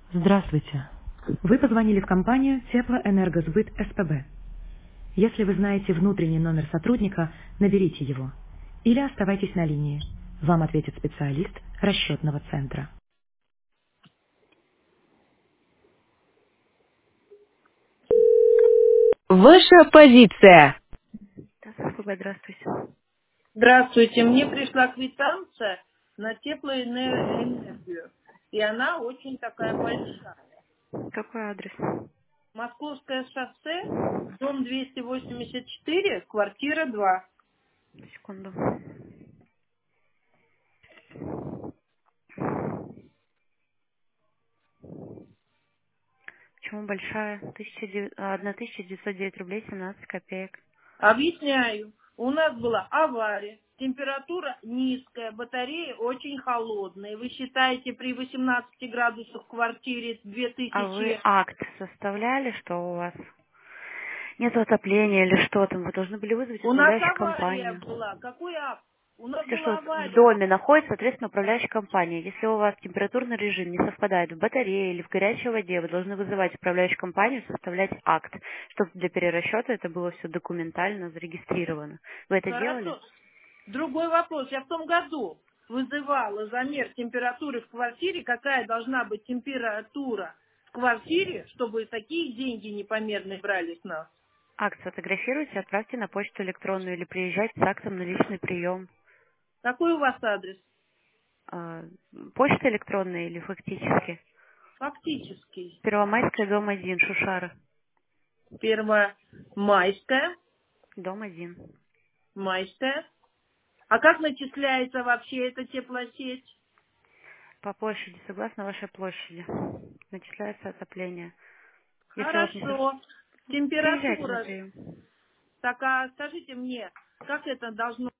Здравствуйте. Вы позвонили в компанию Теплоэнергосбыт СПБ. Если вы знаете внутренний номер сотрудника, наберите его. Или оставайтесь на линии. Вам ответит специалист расчетного центра. Ваша позиция. СПБ, здравствуйте. Здравствуйте. Мне пришла квитанция на теплоэнергию. И она очень такая большая. Какой адрес? Московское шоссе, дом 284, квартира 2. Секунду. Почему большая? 1909 рублей 17 копеек. Объясняю. У нас была авария. Температура низкая, батареи очень холодные. Вы считаете, при 18 градусах в квартире А вы 2000... акт составляли, что у вас нет отопления или что там? Вы должны были вызвать У нас управляющую авария компанию. была. Какой акт? У нас Все, что была в авария. доме находится, соответственно, управляющая компания. Если у вас температурный режим не совпадает в батарее или в горячей воде, вы должны вызывать управляющую компанию, составлять акт, чтобы для перерасчета это было все документально зарегистрировано. Вы это делали? Хорошо. Другой вопрос. Я в том году вызывала замер температуры в квартире. Какая должна быть температура в квартире, чтобы такие деньги непомерные брали с нас? Акт сфотографируйте, отправьте на почту электронную или приезжайте с актом на личный прием. Какой у вас адрес? А, Почта электронная или фактически? Фактический. Первомайская, дом 1, Шушара. Первомайская. Дом 1. Майская. А как начисляется вообще эта теплосеть? По площади, согласно вашей площади, начисляется отопление. Если у вас не Хорошо. приезжайте на Температура. прием. Так, а скажите мне, как это должно